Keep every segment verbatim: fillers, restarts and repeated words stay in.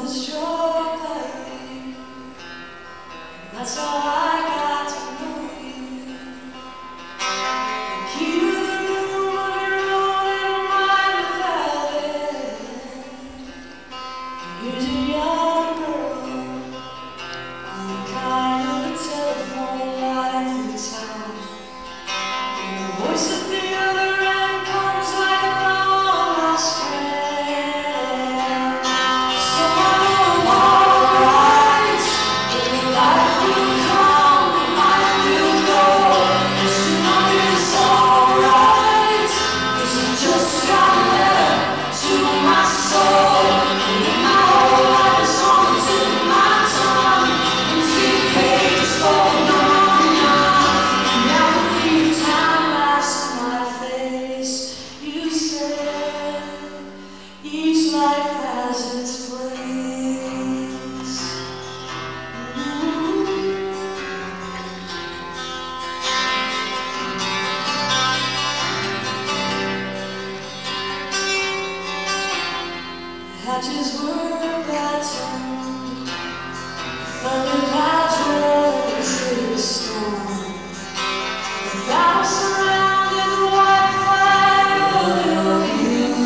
the strawberry. That's how I got to know you. Keep in the room of your own and mind without it. Here's a young girl on the kind of a telephone line through town. And the voice at the other end comes like a long lost friend. So I'm alright, and the light will come, the light will go. And soon I'll be alright, 'cause you just got better to my soul. And in my whole life is on the tip of my tongue. Empty pages falling on me. And now the leave time laughs in my face. You said each life has its place. Hatches were battened, thunder clouds rose through the storm. The battle surrounded the white flag of you.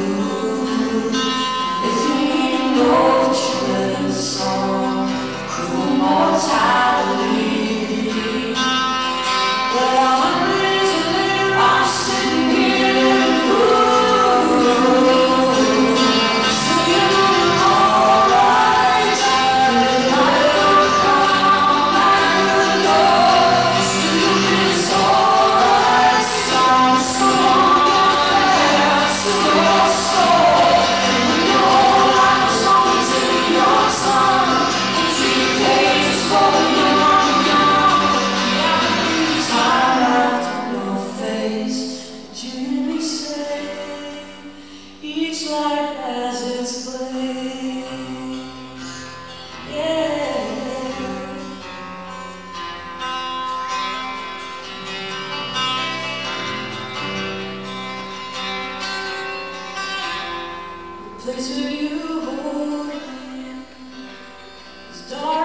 If you need to know the shredded song, cruel mortality. Well, I'm hungry to live, I'm sitting here in the cool. So you're doing alright, and the night will come and you'll know. So you'll be alright, sound somewhere to your soul. And when your whole life is on the tip of your tongue, empty pages falling on young. Time left on your face, but you hear me say, each life has its place. Yeah. The place where you hold me is dark.